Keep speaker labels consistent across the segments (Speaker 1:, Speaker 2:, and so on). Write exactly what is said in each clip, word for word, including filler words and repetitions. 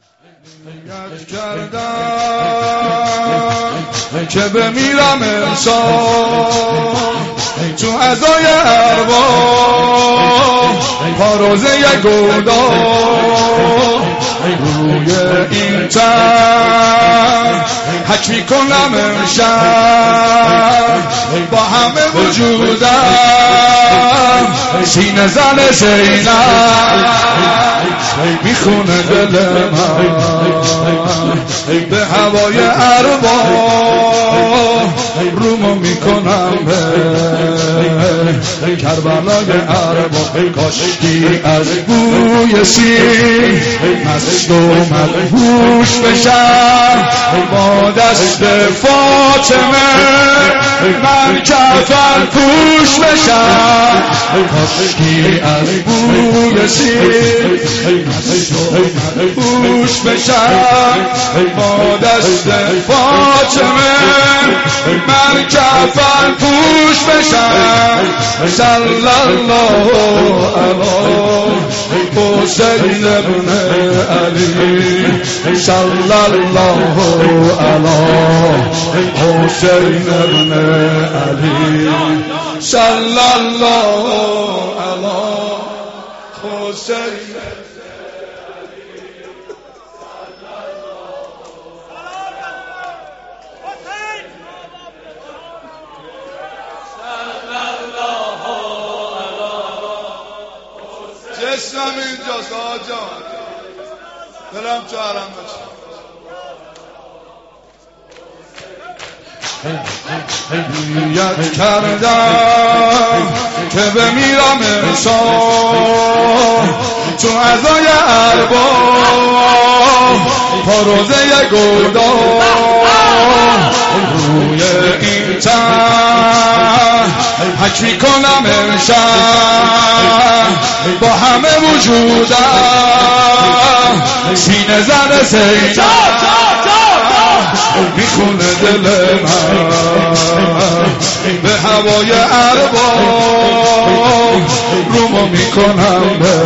Speaker 1: نیت کردم که بمیرم انسان تو ازای ارواح پاروزه گودان روی این تن حک میکنم امشب با همه وجودم سینه زن زینب میخونه دل من به هوای ارواح رومو میکنم به کربلای ارواح کاشکی از بوی سین مست و مدهوش بشم با دست فاطمه من کفن پوش بشم کاشکی از بوی سین مست و مدهوش بشم با دست فاطمه من کفن پوش بشم صلی الله علی حسین ابن علی صلی الله علی حسین ابن علی صلی الله علی حسین جسمم اینجاست آجا دلم تو حرم باشه نیت کردم که بمیرم انسان تو ازای ارواح پاروزه گودان روی این تن حک میکنم امشب با همه وجودم سینه زن زینب میخونه دل من به هوای ارواح رومو میکنم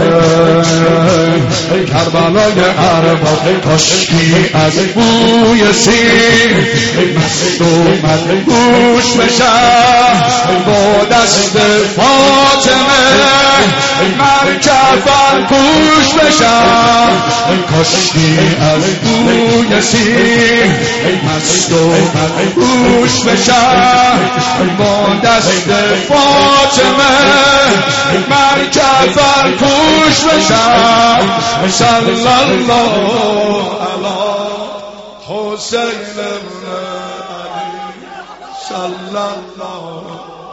Speaker 1: به کربلای ارواح کاشکی از بوی سین مست و مدهوش بشم با دست فاطمه من کفن پوش بشم کاشکی از بوی سین مست و مدهوش بشم با دست فاطمه من کفن پوش بشم صلی الله علی حسین ابن علی صلی الله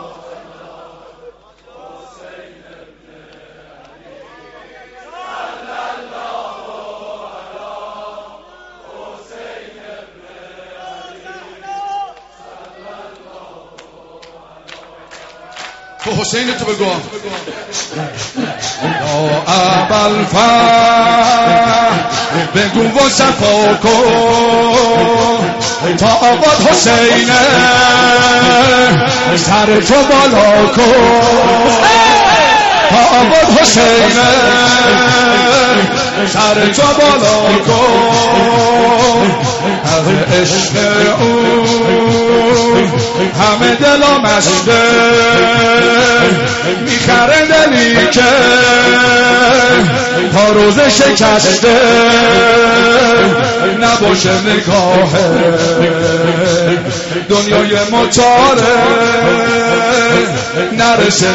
Speaker 1: تو حسین تو بگو یا ابوالفضل بگو و صفا کن تا آقاد حسینه سر تو بالا کن تا آقاد حسینه سر تو بالا کن از عشق او همه دلا مسته میخره دلی که تا روز شکسته نباشه نگاه دنیای متاره نرسه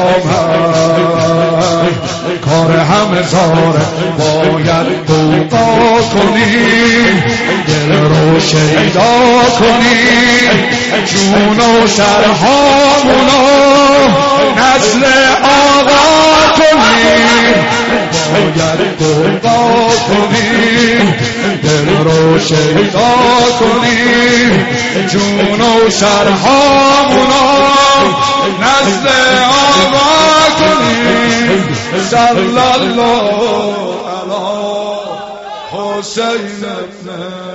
Speaker 1: قیامت کار همه زاره باید دوقا کنی دل رو شیدا کنی جون و سرهامونو نسل آقا کنی باید دوقا کنی دل رو شیدا کنی جون و سرهامونو نسل آقا کنی صلی الله علی حسین ابن